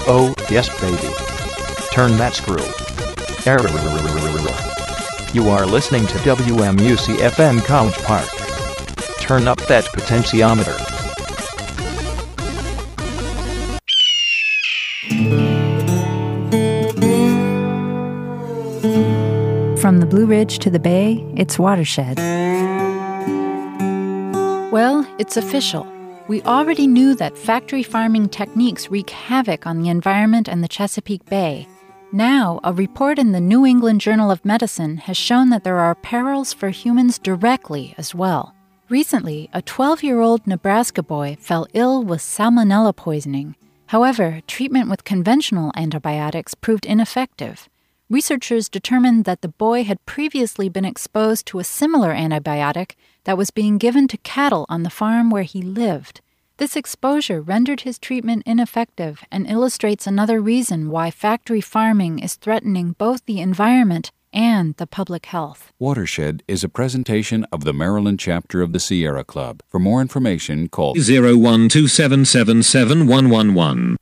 Oh, yes, baby. Turn that screw. You are listening to WMUC-FM College Park. Turn up that potentiometer. From the Blue Ridge to the Bay, it's Watershed. Well, it's official. We already knew that factory farming techniques wreak havoc on the environment and the Chesapeake Bay. Now, a report in the New England Journal of Medicine has shown that there are perils for humans directly as well. Recently, a 12-year-old Nebraska boy fell ill with salmonella poisoning. However, treatment with conventional antibiotics proved ineffective. Researchers determined that the boy had previously been exposed to a similar antibiotic that was being given to cattle on the farm where he lived. This exposure rendered his treatment ineffective and illustrates another reason why factory farming is threatening both the environment and the public health. Watershed is a presentation of the Maryland chapter of the Sierra Club. For more information, call 012777111.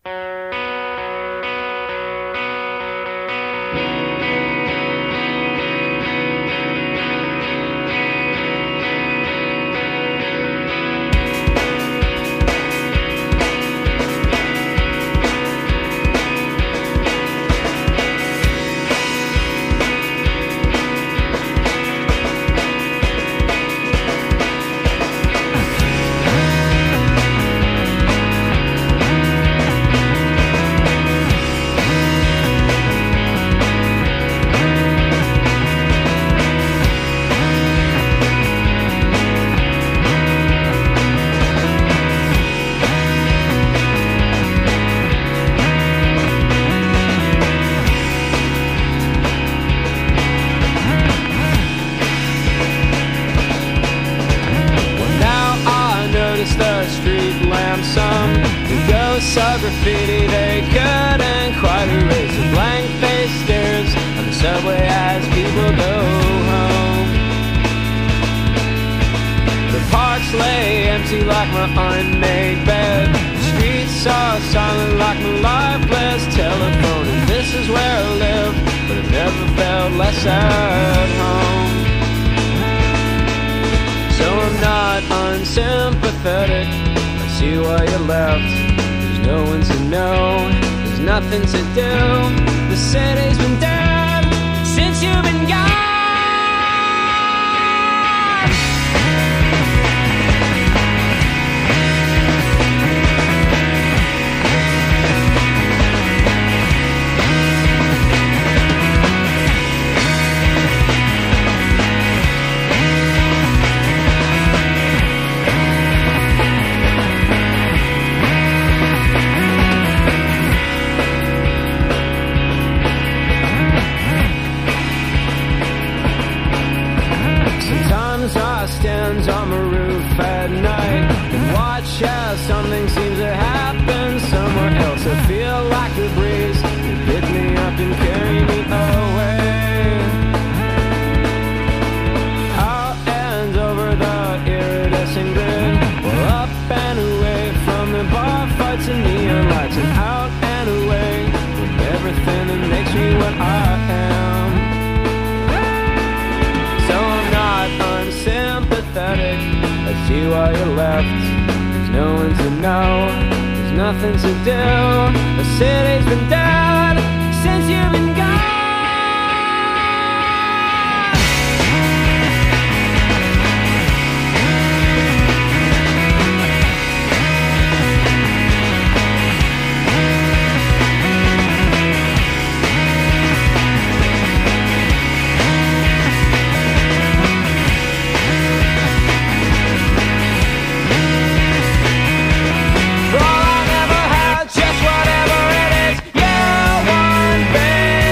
Just whatever it is, yeah, one big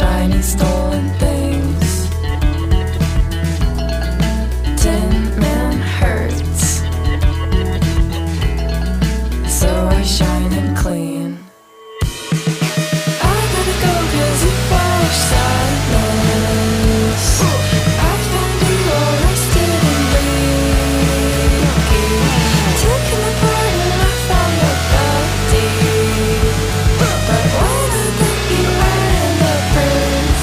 shiny stolen things. Tin Man hurts, so I shine and clean. I gotta go 'cause you wash sadness. I found you all rested and leaky, taken apart and I found your body. But when I think you were the proof,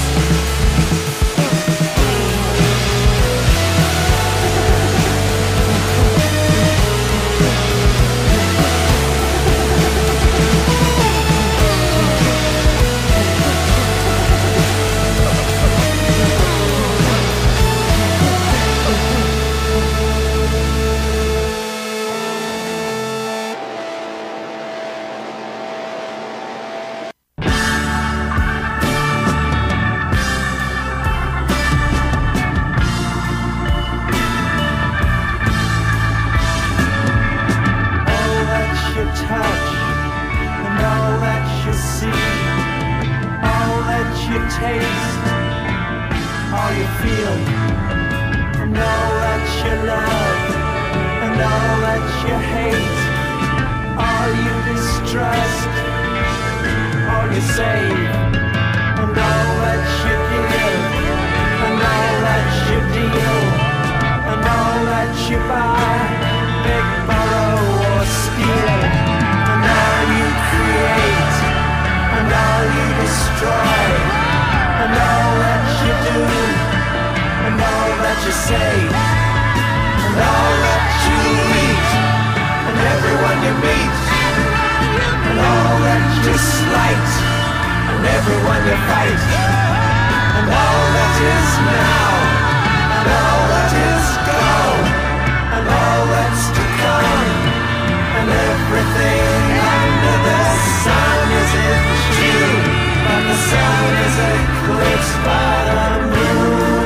all that you touch and all that you see, all that you taste, all you feel, and all that you love and all that you hate, all you distrust, all you save, and all that you give, and all that you deal, and all that you buy, big borrow or steal, and all you create, and all you destroy, and all that you do, and all that you say, and all that you eat, and everyone you meet, and all that you slight, and everyone you fight, and all that is now, and all that is gone, and all that's to come, and everything under the sun is in June, but the sun is eclipsed by the moon.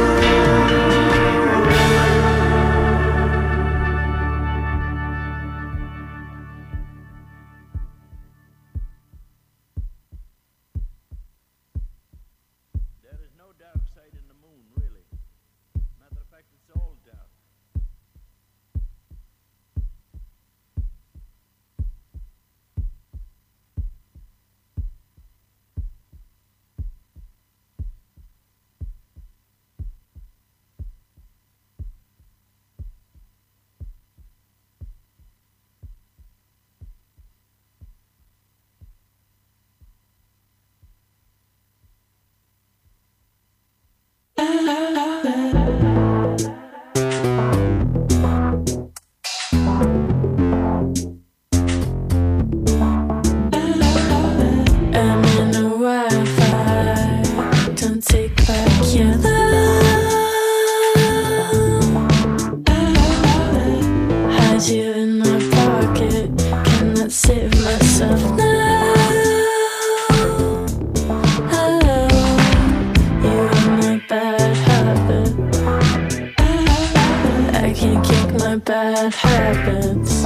There is no dark side in the moon, really. Matter of fact, it's all dark. I'm in a Wi-Fi. Don't take back your love. Hide you in my pocket. Cannot save myself now. Hello, you are my bad habit. I can't kick my bad habits.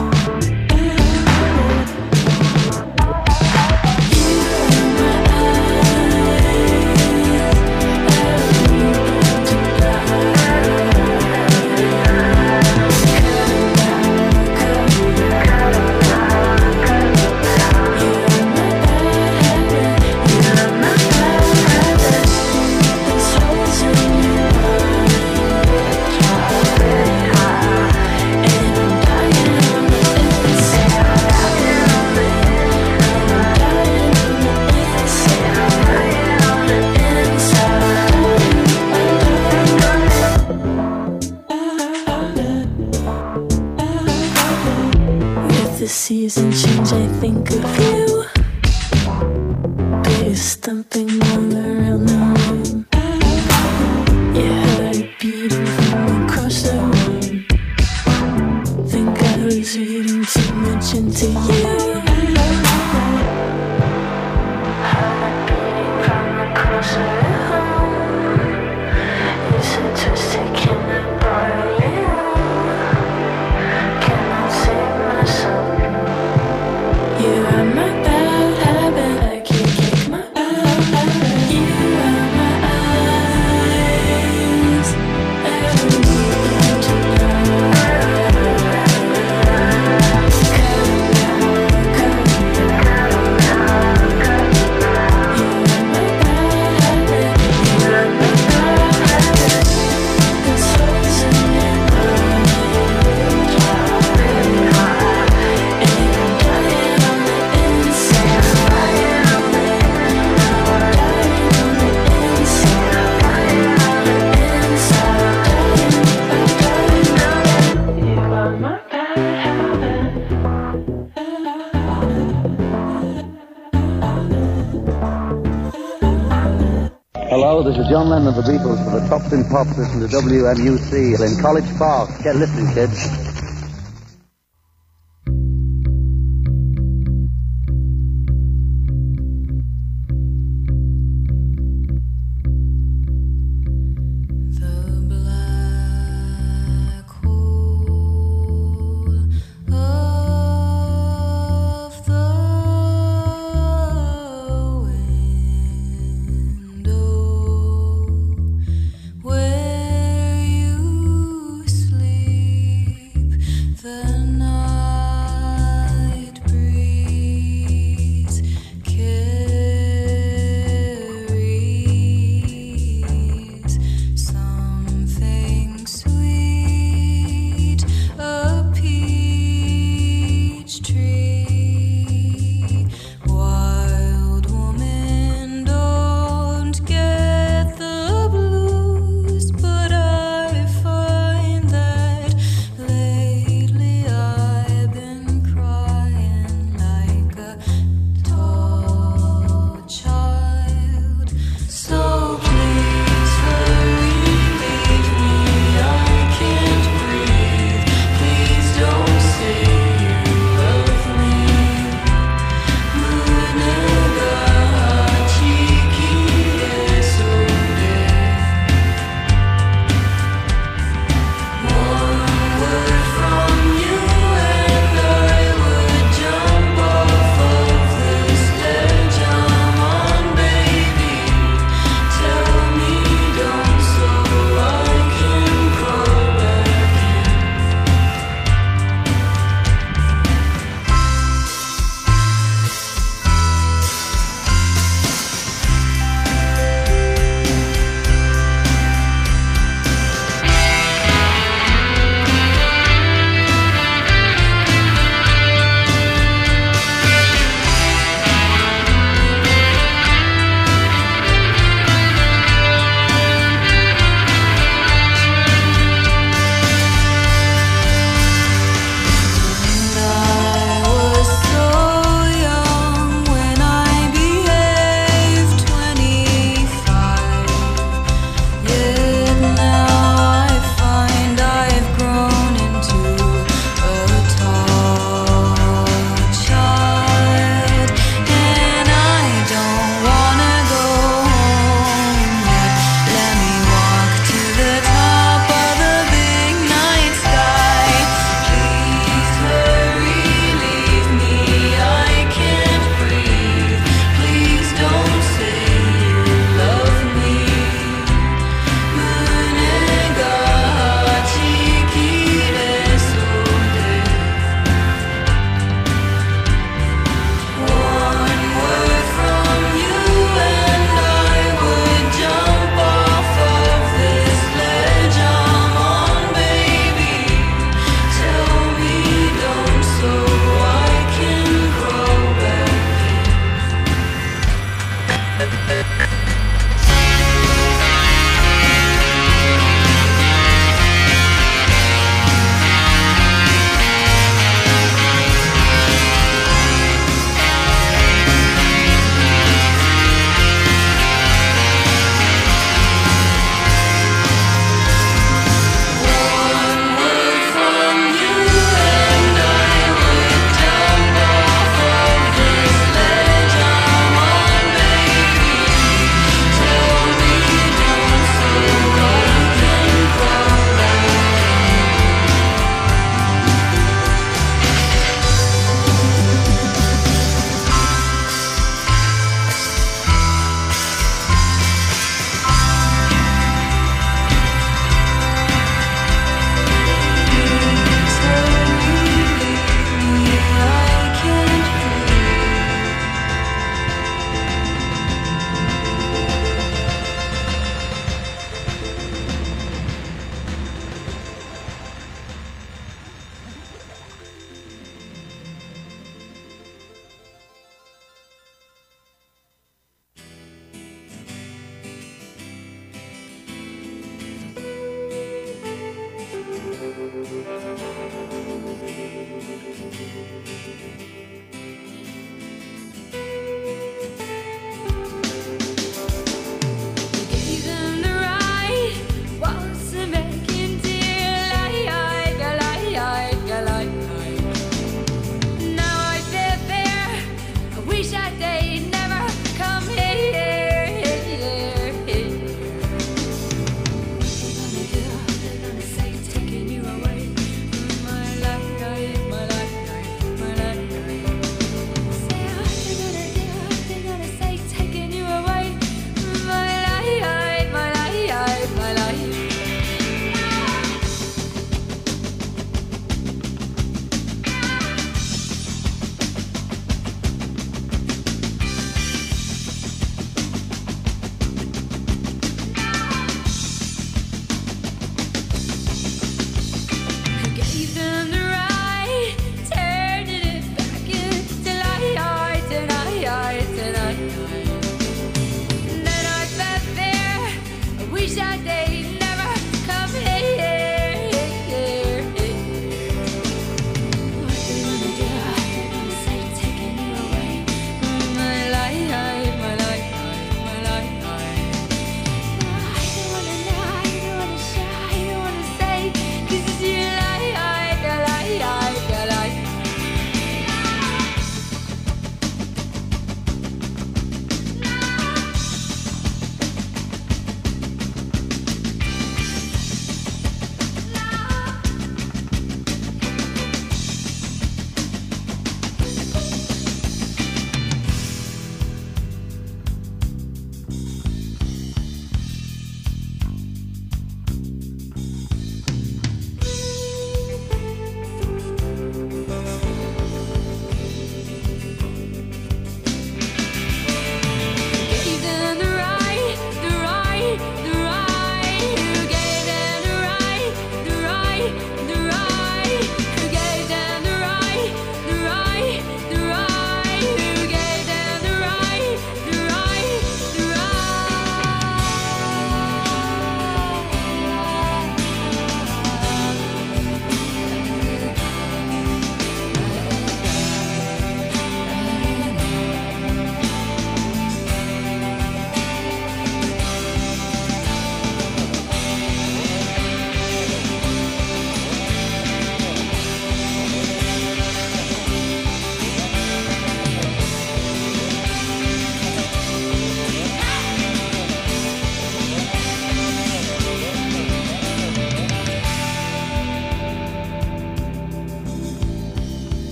The season change, I think of you. Bass stumping all around the room. Your heart beating from across the room. Think I was reading too much into you. Heart beating from across the room. You're so twisted, can I borrow you? Can I save myself? You are my bad habit. I can't kick my bad habit. Hello, this is John Lennon of the Beatles for the Tops in Pops. Listen to WMUC in College Park. Get listening, kids.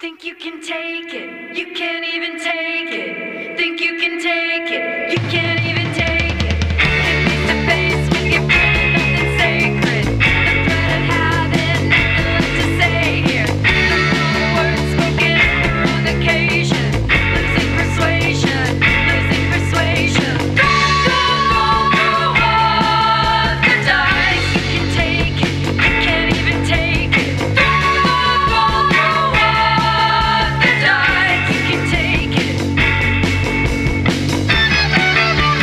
Think you can take it, you can't even take it. Think you can take it, you can't even take it. Face to face with your friend, nothing sacred. The threat of having nothing left to say here. No words spoken on occasion. Losing persuasion, losing persuasion. Go off the dice. You can take it, you can't even take it. Go off the dice. You can take it.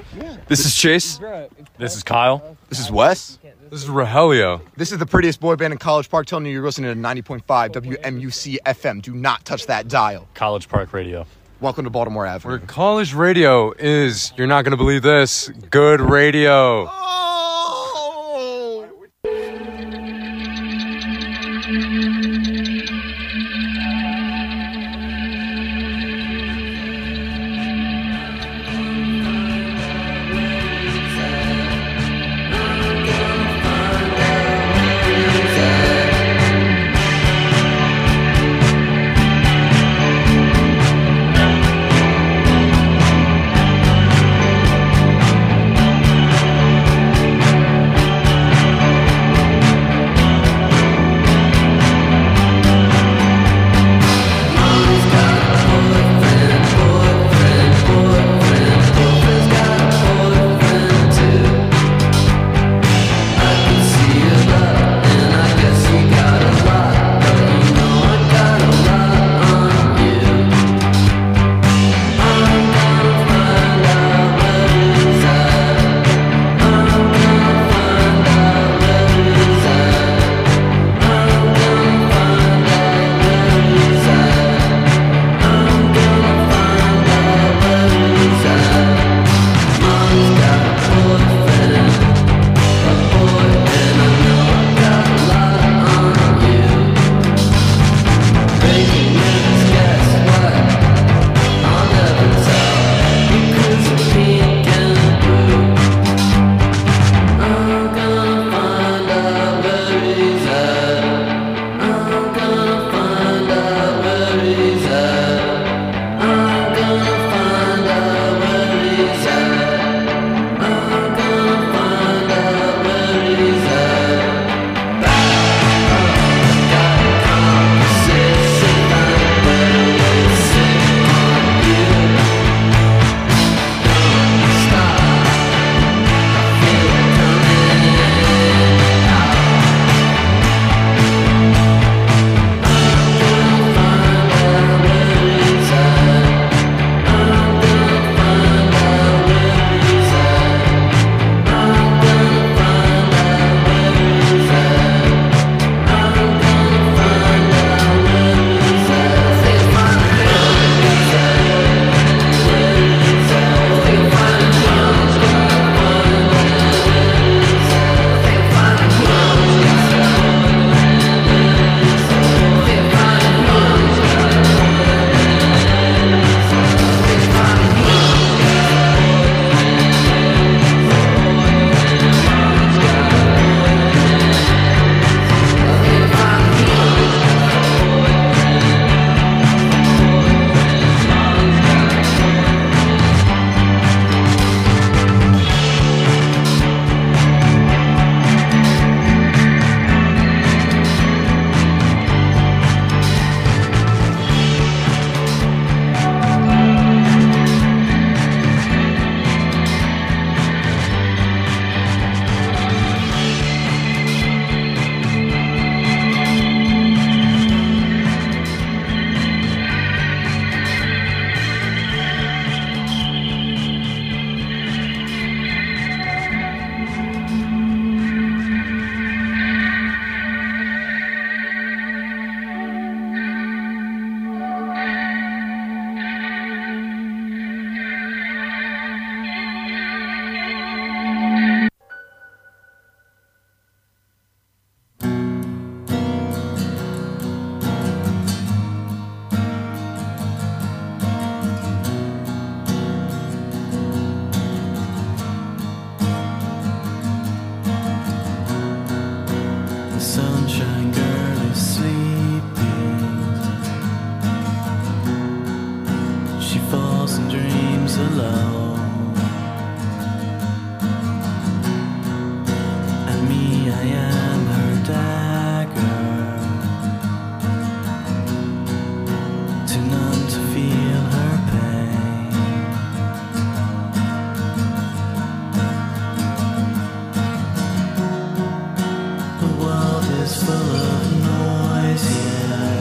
This is Chase. This is Kyle. This is Wes. This is Rogelio. This is the prettiest boy band in College Park telling you you're listening to 90.5 WMUC FM. Do not touch that dial. College Park Radio. Welcome to Baltimore Avenue. Where college radio is, you're not going to believe this, good radio.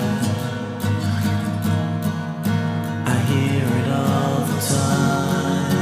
I hear it all the time.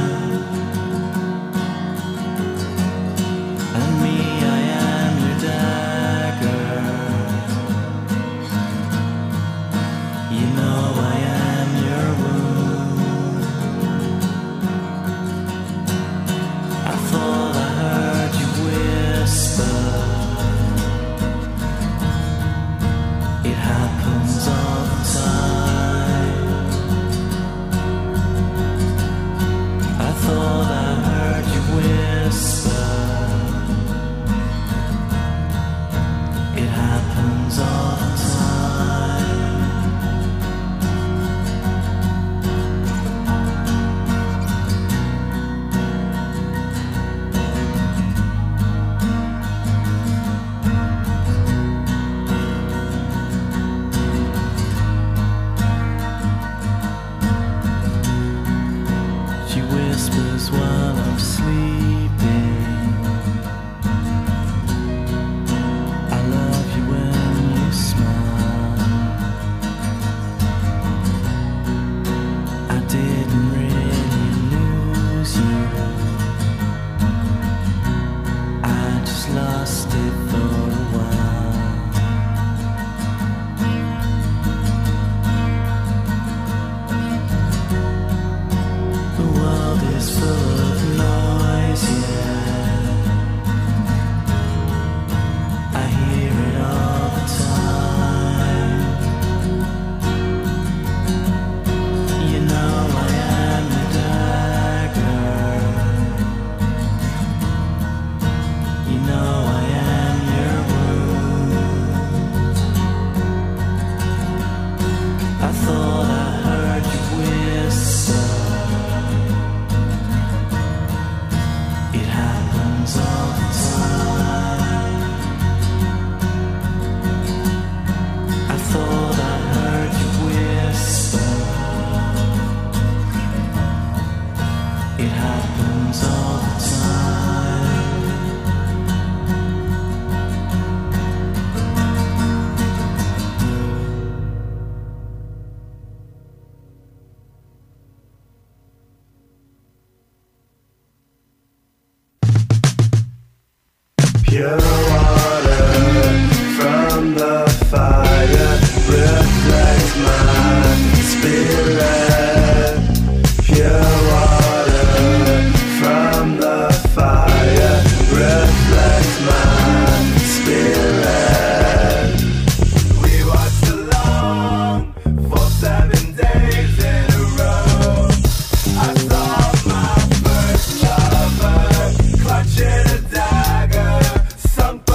Pure water from the fire reflects my spirit. Pure water from the fire reflects my spirit. We watched along for 7 days in a row. I saw my first lover clutching a dagger, sunk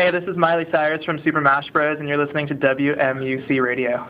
Hey, this is Miley Cyrus from Super Mash Bros, and you're listening to WMUC Radio.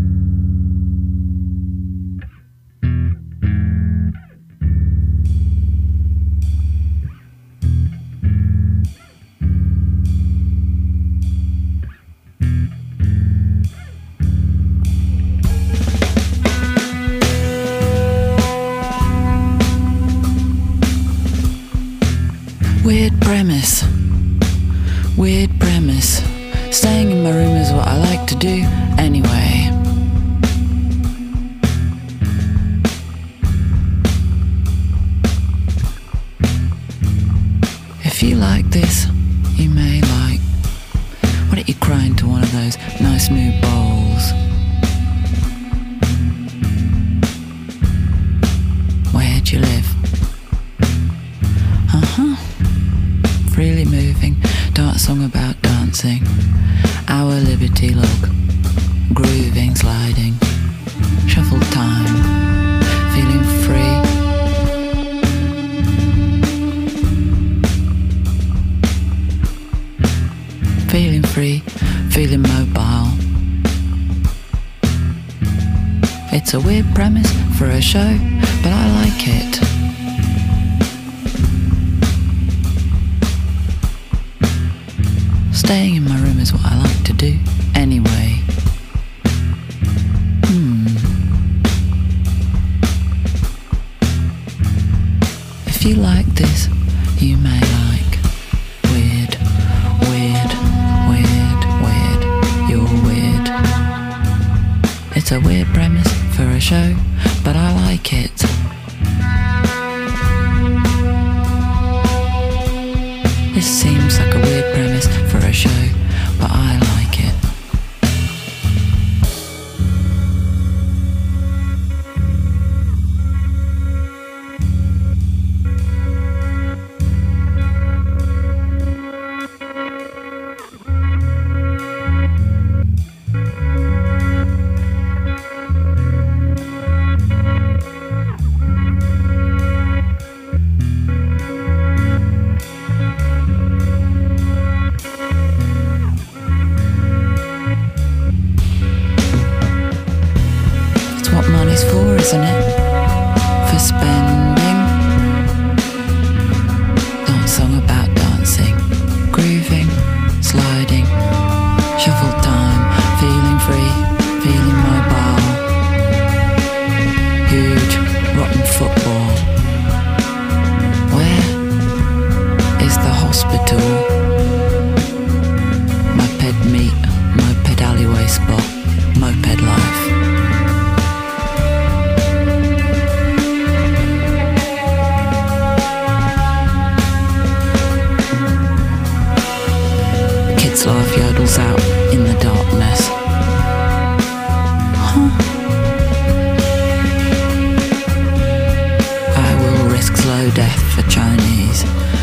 Weird premise. Weird premise. Staying in my room is what I like to do anyway. If you like this, you may like. Why don't you cry into one of those nice new bowls? Where'd you live? Freely moving, dance song about dancing. Our liberty log, grooving, sliding. Shuffle time, feeling free. Feeling free, feeling mobile. It's a weird premise for a show, but I like it. Staying in my room is what I like to do anyway. If you like this, you may like. Weird, weird, weird, weird. You're weird. It's a weird premise for a show, but I like it. This seems like a weird premise for a show, but I like it. Isn't it? For spending. Dance song about dancing. Grooving, sliding. Shuffle time, feeling free, feeling mobile. Huge, rotten football. Where is the hospital? Moped meet, moped alleyway spot, moped life. Laugh yodels out in the darkness. I will risk slow death for Chinese.